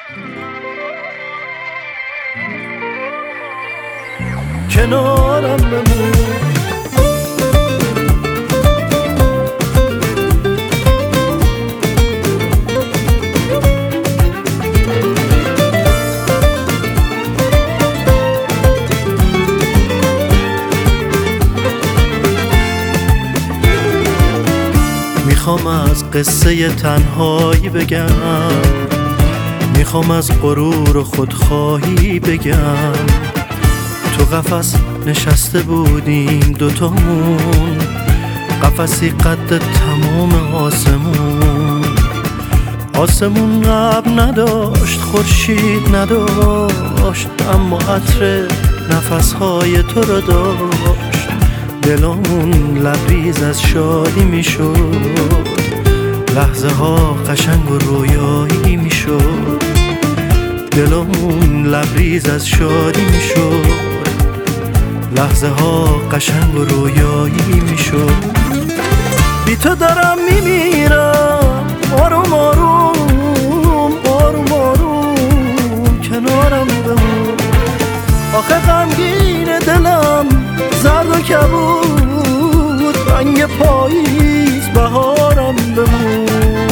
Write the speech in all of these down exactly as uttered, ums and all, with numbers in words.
کنارم بمون. میخوام از قصه تنهایی بگم، میخوام از غرور و خودخواهی بگم. تو قفس نشسته بودیم دوتامون، قفسی قد تمام آسمون. آسمون ابر نداشت، خورشید نداشت، اما عطر نفسهای تو رو داشت. دلمون لبریز از شادی میشد، لحظه ها قشنگ و رویایی میشد. دلمون لبریز از شادی میشد، لحظه ها قشنگ و رویایی میشد. بی تو دارم میمیرم، آروم آروم آروم آروم کنارم بمون. آخه غمگین دلم زرد و کبود، رنگ پاییز بهارم بمون.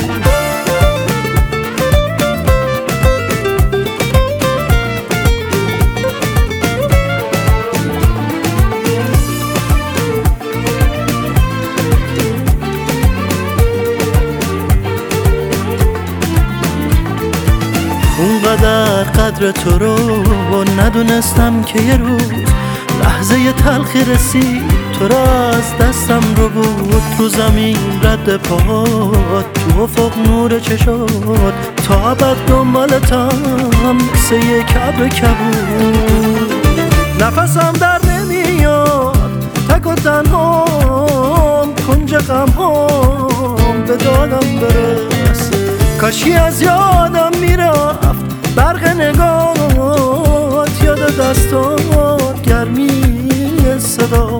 اونقدر قدر تو رو ندونستم که یه روز لحظه تلخی رسید، تو را از دستم رو بود. رو زمین رد پاهات، تو افق نور چشات، تا ابد دنبالتم مثل یک ابر کبود. نفسم در نمیاد، تک و تنهام، کنج غمهام به دادم برس. کاشی از یادم میرفت برق نگاهات، یاد دستات، گرمی صدات.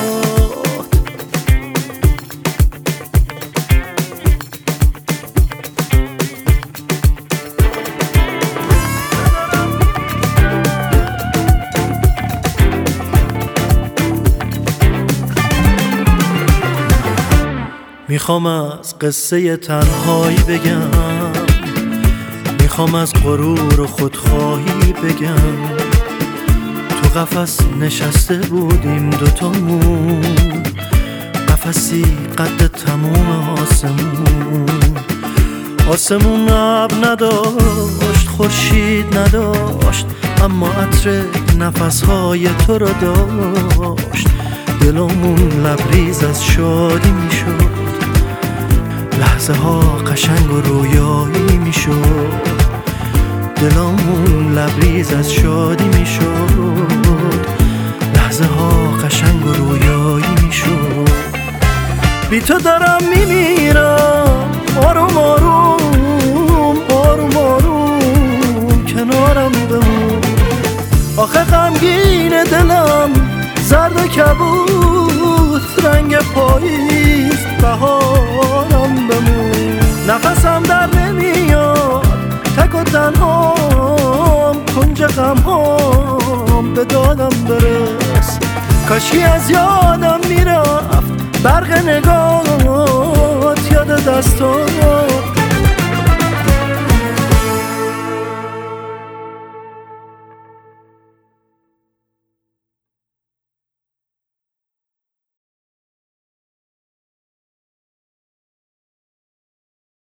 میخوام از قصه تنهایی بگم، میخوام از غرور و خودخواهی بگم. تو قفس نشسته بودیم دوتامون، قفسی قد تموم آسمون. آسمون ابر نداشت، خورشید نداشت، اما عطر نفسهای تو رو داشت. دلمون لبریز از شادی میشد، لحظه ها قشنگ و رویایی میشد. دلمون لبریز از شادی میشد، لحظه ها قشنگ و رویایی میشد. بی تو دارم میمیرم، آروم آروم آروم آروم کنارم بمون. آخه غمگین دلم زرد و کبود، رنگ پاییز بهارم بمون. نفسم در نمیاد، تک و تنهام، کنج غمهام به دادم برس. کاشی از یادم میرفت برق نگاهات، یاد دستات،